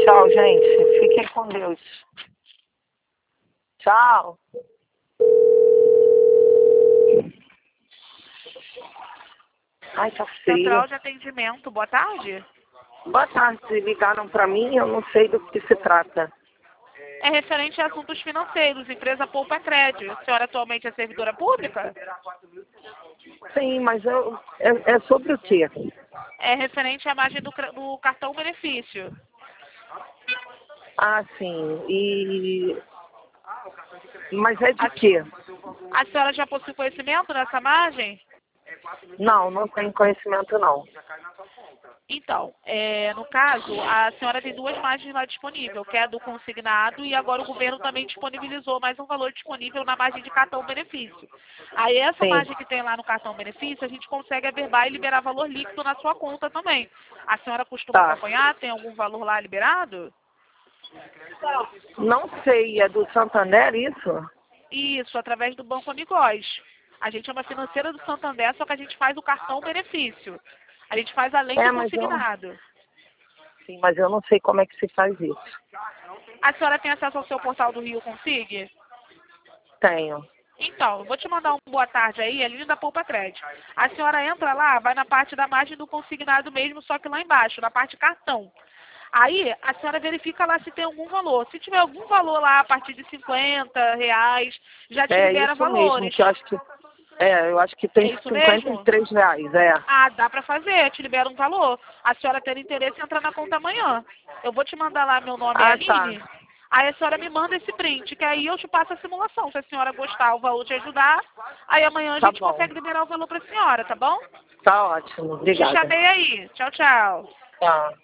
Tchau, gente. Fiquem com Deus. Tchau. Ai, tá frio. Central de atendimento, boa tarde. Boa tarde. Ligaram pra mim, eu não sei do que se trata. É referente a assuntos financeiros, empresa Poupa Crédito. A senhora atualmente é servidora pública? Sim, mas é sobre o quê? É referente à margem do cartão benefício. Ah, sim. Mas é de quê? A senhora já possui conhecimento dessa margem? Não tenho conhecimento, não. Então, no caso, a senhora tem duas margens lá disponíveis, que é a do consignado e agora o governo também disponibilizou mais um valor disponível na margem de cartão benefício. Aí essa Sim. margem que tem lá no cartão benefício, a gente consegue averbar e liberar valor líquido na sua conta também. A senhora costuma Tá. acompanhar? Tem algum valor lá liberado? Não sei, é do Santander isso? Isso, através do Banco Amigós. A gente é uma financeira do Santander, só que a gente faz o cartão benefício. A gente faz além do consignado. Sim, mas eu não sei como é que se faz isso. A senhora tem acesso ao seu portal do Rio Consig? Tenho. Então, eu vou te mandar um boa tarde aí, é linda Poupa Crédito. A senhora entra lá, vai na parte da margem do consignado mesmo, só que lá embaixo, na parte cartão. Aí, a senhora verifica lá se tem algum valor. Se tiver algum valor lá a partir de R$ 50, já te libera Isso valores. mesmo, que eu acho que tem É isso mesmo? R$ 53, é. Ah, dá pra fazer, te libera um valor. A senhora ter interesse, entra na conta amanhã. Eu vou te mandar lá, meu nome é Ah, tá. Aline. Aí a senhora me manda esse print, que aí eu te passo a simulação. Se a senhora gostar, o valor te ajudar, aí amanhã a Tá gente bom. consegue liberar o valor pra senhora, tá bom? Tá ótimo. Te Obrigada. chamei aí. Tchau, tchau. Tá.